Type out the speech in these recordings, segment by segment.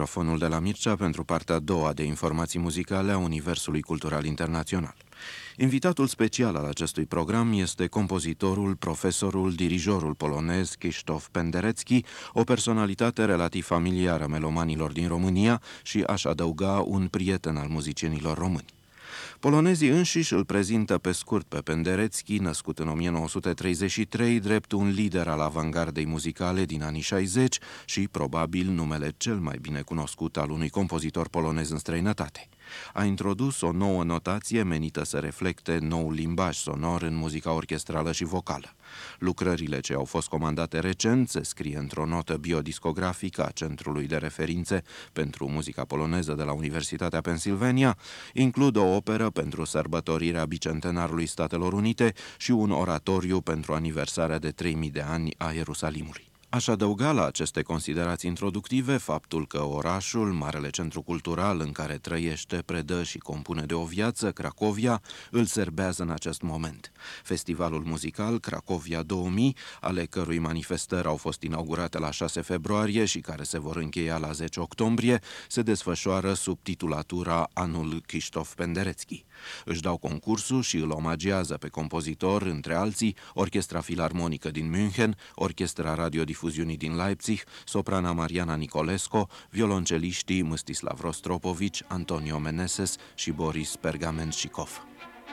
microfonul de la Mircea pentru partea a doua de informații muzicale a Universului Cultural Internațional. Invitatul special al acestui program este compozitorul, profesorul, dirijorul polonez Krzysztof Penderecki, o personalitate relativ familiară melomanilor din România și, aș adăuga, un prieten al muzicienilor români. Polonezii înșiși îl prezintă pe scurt pe Penderecki, născut în 1933, drept un lider al avangardei muzicale din anii 60 și, probabil, numele cel mai bine cunoscut al unui compozitor polonez în străinătate. A introdus o nouă notație menită să reflecte noul limbaj sonor în muzica orchestrală și vocală. Lucrările ce au fost comandate recent se scrie într-o notă biodiscografică a Centrului de Referințe pentru Muzica Poloneză de la Universitatea Pennsylvania, includ o operă pentru sărbătorirea bicentenarului Statelor Unite și un oratoriu pentru aniversarea de 3000 de ani a Ierusalimului. Aș adăuga la aceste considerații introductive faptul că orașul, marele centru cultural în care trăiește, predă și compune de o viață, Cracovia, îl serbează în acest moment. Festivalul muzical Cracovia 2000, ale cărui manifestări au fost inaugurate la 6 februarie și care se vor încheia la 10 octombrie, se desfășoară sub titulatura Anul Krzysztof Penderecki. Își dau concursul și îl omagează pe compozitor, între alții, Orchestra Filarmonică din München, Orchestra Radiodifuziunii din Leipzig, soprana Mariana Nicolescu, violonceliștii Mstislav Rostropovici, Antonio Meneses și Boris Pergamenshikov.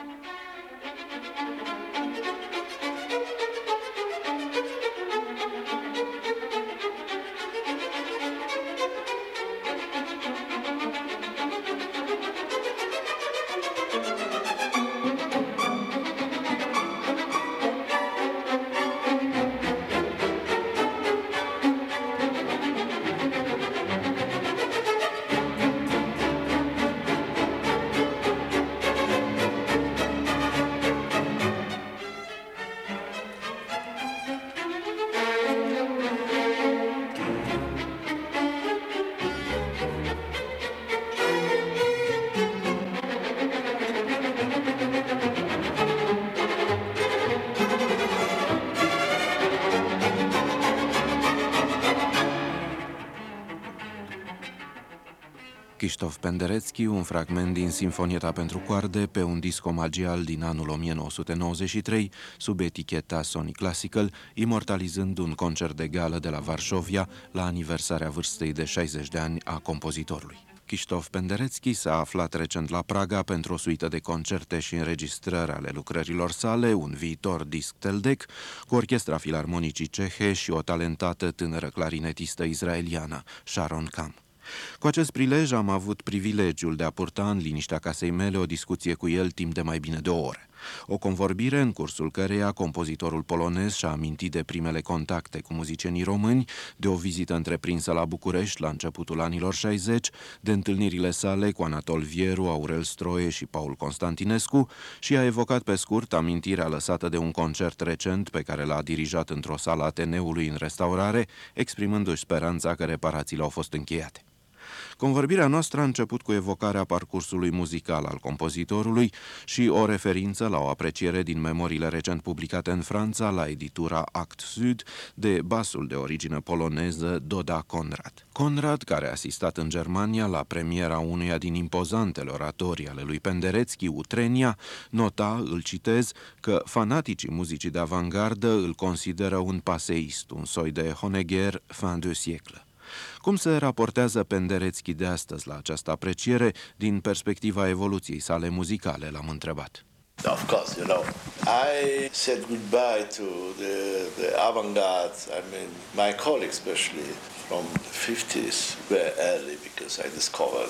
Krzysztof Penderecki, un fragment din Sinfonieta pentru coarde pe un disc omagial din anul 1993, sub eticheta Sony Classical, imortalizând un concert de gală de la Varșovia la aniversarea vârstei de 60 de ani a compozitorului. Krzysztof Penderecki s-a aflat recent la Praga pentru o suită de concerte și înregistrări ale lucrărilor sale, un viitor disc Teldec, cu Orchestra Filarmonicii Cehe și o talentată tânără clarinetistă izraeliană, Sharon Kam. Cu acest prilej am avut privilegiul de a purta în liniștea casei mele o discuție cu el timp de mai bine de o oră. O convorbire în cursul căreia compozitorul polonez și-a amintit de primele contacte cu muzicienii români, de o vizită întreprinsă la București la începutul anilor 60, de întâlnirile sale cu Anatol Vieru, Aurel Stroie și Paul Constantinescu și a evocat pe scurt amintirea lăsată de un concert recent pe care l-a dirijat într-o sală Ateneului în restaurare, exprimându-și speranța că reparațiile au fost încheiate. Convorbirea noastră a început cu evocarea parcursului muzical al compozitorului și o referință la o apreciere din memoriile recent publicate în Franța la editura Act Sud de basul de origine poloneză Doda Conrad. Conrad, care a asistat în Germania la premiera unuia din impozantele oratorii ale lui Penderecki, Utrenia, nota, îl citez, că fanaticii muzicii de avangardă îl consideră un paseist, un soi de Honegger fin de siècle. Cum se raportează Penderecki de astăzi la această apreciere din perspectiva evoluției sale muzicale, l-am întrebat. Of course, you know, I said goodbye to the avant-garde. I mean, my colleagues, especially from the 50s, were early because I discovered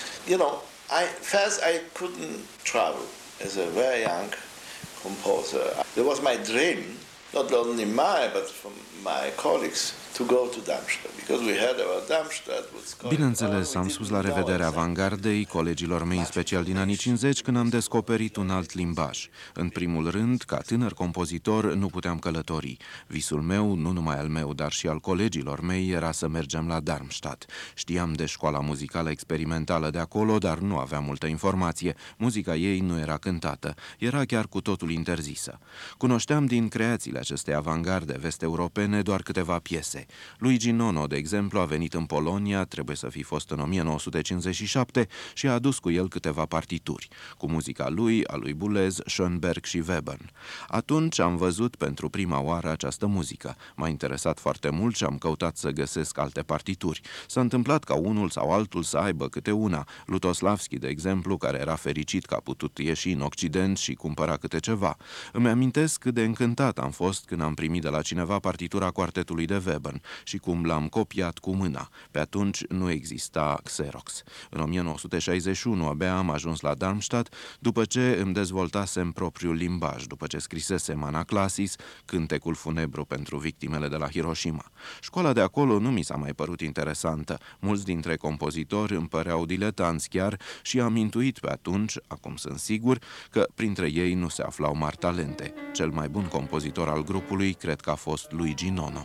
first I couldn't travel as a very young composer. It was my dream, not only mine, but from my colleagues, to go to Darmstadt, because we heard about Darmstadt. Bineînțeles, am spus la revedere avangardei, colegilor mei, în special din anii 50, când am descoperit un alt limbaj. În primul rând, ca tânăr compozitor, nu puteam călători. Visul meu, nu numai al meu, dar și al colegilor mei, era să mergem la Darmstadt. Știam de școala muzicală experimentală de acolo, dar nu aveam multă informație. Muzica ei nu era cântată, era chiar cu totul interzisă. Cunoșteam din creațiile acestei avangarde vest-europene doar câteva piese. Luigi Nono, de exemplu, a venit în Polonia, trebuie să fi fost în 1957, și a adus cu el câteva partituri, cu muzica lui, a lui Boulez, Schoenberg și Webern. Atunci am văzut pentru prima oară această muzică. M-a interesat foarte mult și am căutat să găsesc alte partituri. S-a întâmplat ca unul sau altul să aibă câte una. Lutoslavski, de exemplu, care era fericit că a putut ieși în Occident și cumpăra câte ceva. Îmi amintesc cât de încântat am fost când am primit de la cineva partitura quartetului de Webern și cum l-am copiat cu mâna. Pe atunci nu exista Xerox. În 1961 abia am ajuns la Darmstadt, după ce îmi dezvoltasem propriul limbaj, după ce scrisesem Anaclasis, cântecul funebru pentru victimele de la Hiroshima. Școala de acolo nu mi s-a mai părut interesantă. Mulți dintre compozitori îmi păreau diletanți chiar și am intuit pe atunci, acum sunt sigur, că printre ei nu se aflau mari talente. Cel mai bun compozitor al grupului cred că a fost Luigi Nono.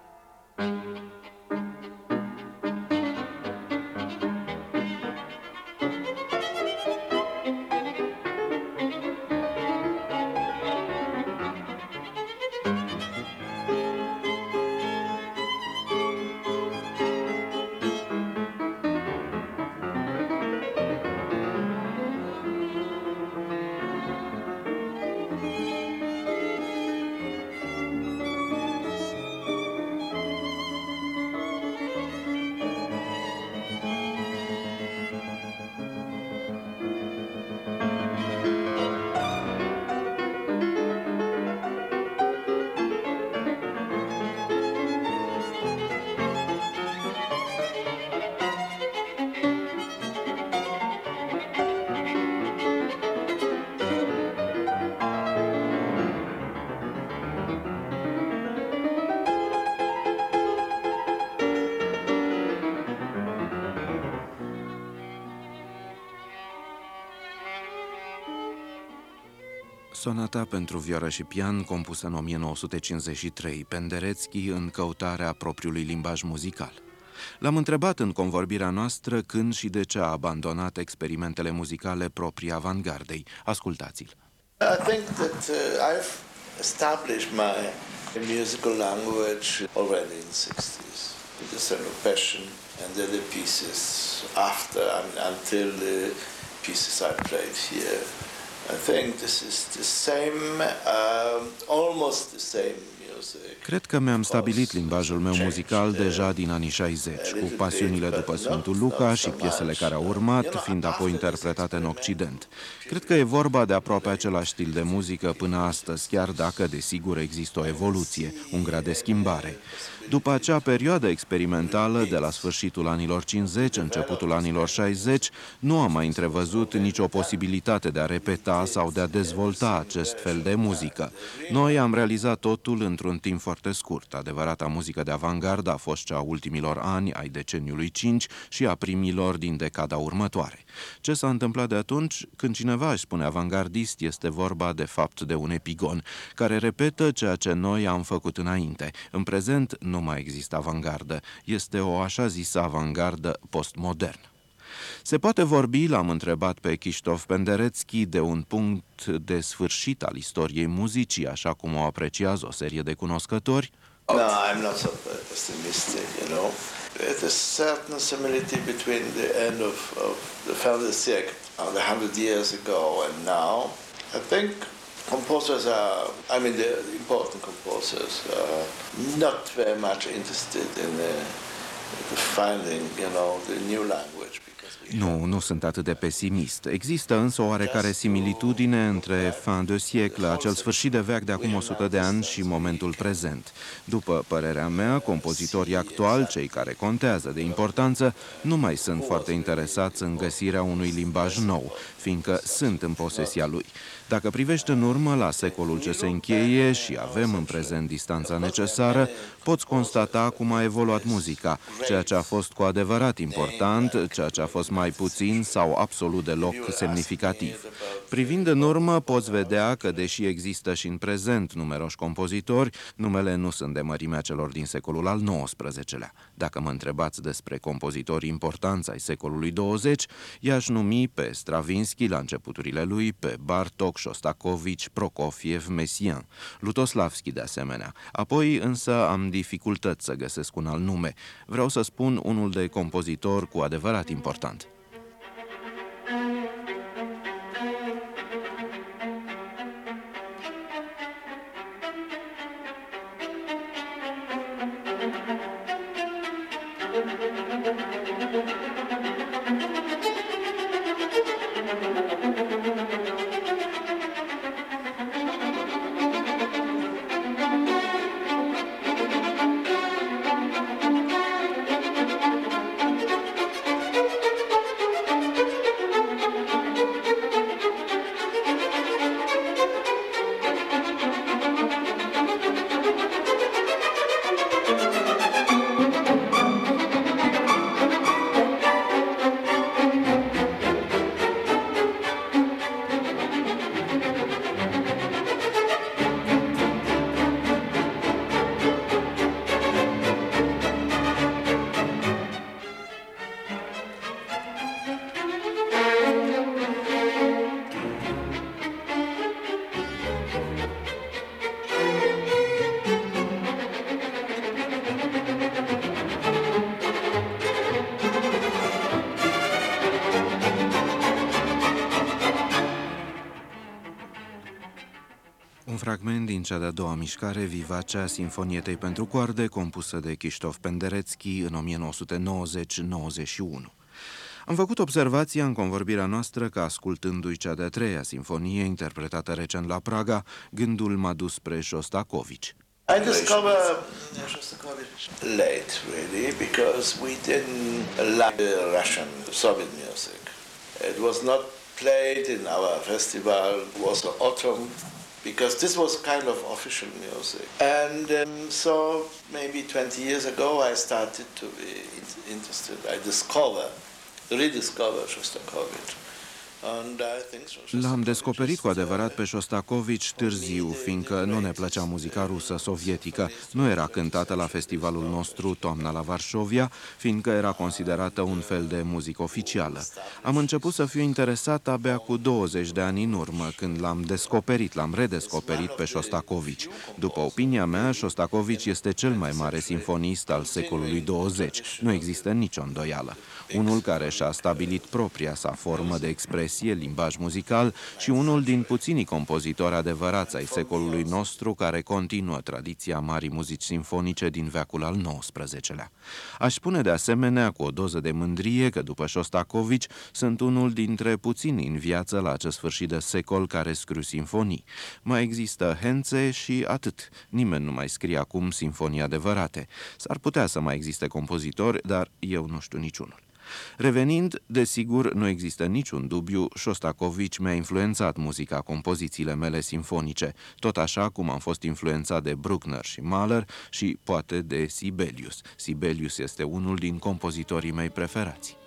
Sonata pentru vioară și pian, compusă în 1953, Penderecki în căutarea propriului limbaj muzical. L-am întrebat în convorbirea noastră când și de ce a abandonat experimentele muzicale proprii avangardei. Ascultați-l. I think that I've established my musical language already in the 60s. The Son of Passion and then the pieces after, until the pieces I played here. I think this is the same, almost the same music. Cred că mi-am stabilit limbajul meu muzical deja din anii 60, cu pasiunile după Sfântul Luca și piesele care au urmat, fiind apoi interpretate în Occident. Cred că e vorba de aproape același stil de muzică până astăzi, chiar dacă, desigur, există o evoluție, un grad de schimbare. După acea perioadă experimentală, de la sfârșitul anilor 50, începutul anilor 60, nu am mai întrevăzut nicio posibilitate de a repeta sau de a dezvolta acest fel de muzică. Noi am realizat totul într-un timp foarte scurt. Adevărata muzică de avantgardă a fost cea a ultimilor ani ai deceniului 5 și a primilor din decada următoare. Ce s-a întâmplat de atunci? Când cineva își spune avantgardist, este vorba de fapt de un epigon, care repetă ceea ce noi am făcut înainte. În prezent nu mai există avantgardă, este o așa zisă avantgardă postmodernă. Se poate vorbi, l-am întrebat pe Krzysztof Penderecki, de un punct de sfârșit al istoriei muzicii, așa cum o apreciază o serie de cunoscători? No, I'm not so pessimistic, you know. There's certain similarity between the end of the fin de siècle, 100 years ago, and now. I think composers are, I mean the important composers, are not very much interested in finding, you know, the new language. Nu sunt atât de pesimist. Există însă o oarecare similitudine între fin de siècle, acel sfârșit de veac de acum 100 de ani, și momentul prezent. După părerea mea, compozitorii actuali, cei care contează de importanță, nu mai sunt foarte interesați în găsirea unui limbaj nou, fiindcă sunt în posesia lui. Dacă privești în urmă la secolul ce se încheie și avem în prezent distanța necesară, poți constata cum a evoluat muzica, ceea ce a fost cu adevărat important, ceea ce a fost mai puțin sau absolut deloc semnificativ. Privind în urmă, poți vedea că, deși există și în prezent numeroși compozitori, numele nu sunt de mărimea celor din secolul al XIX-lea. Dacă mă întrebați despre compozitori importanți ai secolului 20, i-aș numi pe Stravinsky la începuturile lui, pe Bartók, Shostakovich, Prokofiev, Messiaen, Lutoslavski de asemenea. Apoi însă am dificultăți să găsesc un alt nume. Vreau să spun unul de compozitor cu adevărat important. Un fragment din cea de-a doua mișcare, Vivacea, Sinfonietei pentru coarde, compusă de Krzysztof Penderecki în 1990-91. Am făcut observația în convorbirea noastră că, ascultându-i cea de-a treia sinfonie, interpretată recent la Praga, gândul m-a dus spre Shostakovich. I discovered Shostakovich late, really, because we didn't like the Russian Soviet music. It was not played in our festival. It was autumn, because this was kind of official music. And so maybe 20 years ago I started to be interested. I rediscovered Shostakovich. L-am descoperit cu adevărat pe Shostakovich târziu, fiindcă nu ne plăcea muzica rusă sovietică. Nu era cântată la festivalul nostru Toamna la Varșovia, fiindcă era considerată un fel de muzică oficială. Am început să fiu interesat abia cu 20 de ani în urmă, când l-am redescoperit pe Shostakovich. După opinia mea, Shostakovich este cel mai mare sinfonist al secolului 20. Nu există nicio îndoială. Unul care și-a stabilit propria sa formă de expresie, limbaj muzical și unul din puținii compozitori adevărați ai secolului nostru care continuă tradiția marii muzici sinfonice din veacul al XIX-lea. Aș spune de asemenea, cu o doză de mândrie, că după Shostakovich sunt unul dintre puțini în viață la acest sfârșit de secol care scriu sinfonii. Mai există Henze și atât. Nimeni nu mai scrie acum sinfonii adevărate. S-ar putea să mai existe compozitori, dar eu nu știu niciunul. Revenind, desigur, nu există niciun dubiu, Shostakovich mi-a influențat muzica, compozițiile mele sinfonice, tot așa cum am fost influențat de Bruckner și Mahler și poate de Sibelius. Sibelius este unul din compozitorii mei preferați.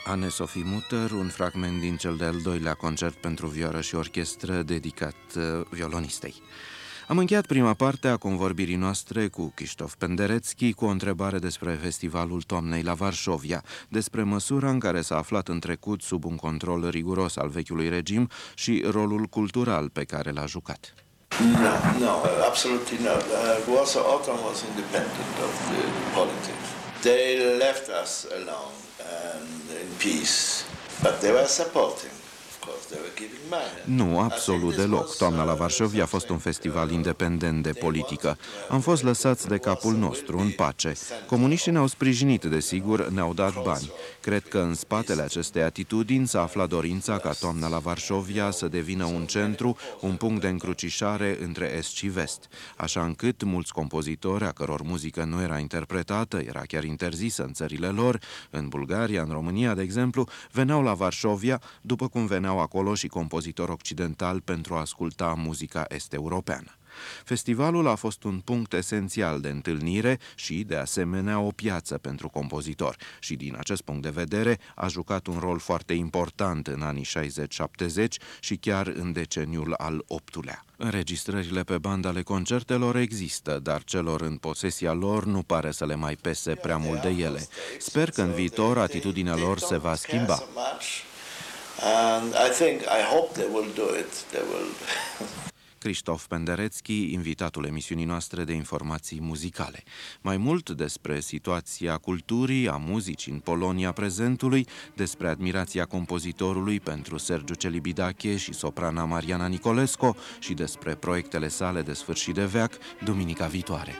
Anne-Sophie Mutter, un fragment din cel de-al doilea concert pentru vioară și orchestră dedicat violonistei. Am încheiat prima parte a convorbirii noastre cu Krzysztof Penderecki cu o întrebare despre festivalul toamnei la Varșovia, despre măsura în care s-a aflat în trecut sub un control riguros al vechiului regim și rolul cultural pe care l-a jucat. No, absolutely not. Warsaw Autumn was independent of the politics. They left us alone and in peace, but they were supporting. Nu, absolut deloc. Toamna la Varșovia a fost un festival independent de politică. Am fost lăsați de capul nostru, în pace. Comuniștii ne-au sprijinit, desigur, ne-au dat bani. Cred că în spatele acestei atitudini s-a aflat dorința ca Toamna la Varșovia să devină un centru, un punct de încrucișare între est și vest, așa încât mulți compozitori, a căror muzică nu era interpretată, era chiar interzisă în țările lor, în Bulgaria, în România, de exemplu, veneau la Varșovia, după cum veneau acolo și compozitori occidentali pentru a asculta muzica est-europeană. Festivalul a fost un punct esențial de întâlnire și, de asemenea, o piață pentru compozitori și, din acest punct de vedere, a jucat un rol foarte important în anii 60-70 și chiar în deceniul al VIII-lea. Înregistrările pe bandă ale concertelor există, dar celor în posesia lor nu pare să le mai pese prea mult de ele. Sper că în viitor atitudinea lor se va schimba. And I hope they will do it. They will. Krzysztof Penderecki, invitatul emisiunii noastre de informații muzicale. Mai mult despre situația culturii, a muzicii în Polonia prezentului, despre admirația compozitorului pentru Sergiu Celibidache și soprana Mariana Nicolescu și despre proiectele sale de sfârșit de veac, duminica viitoare.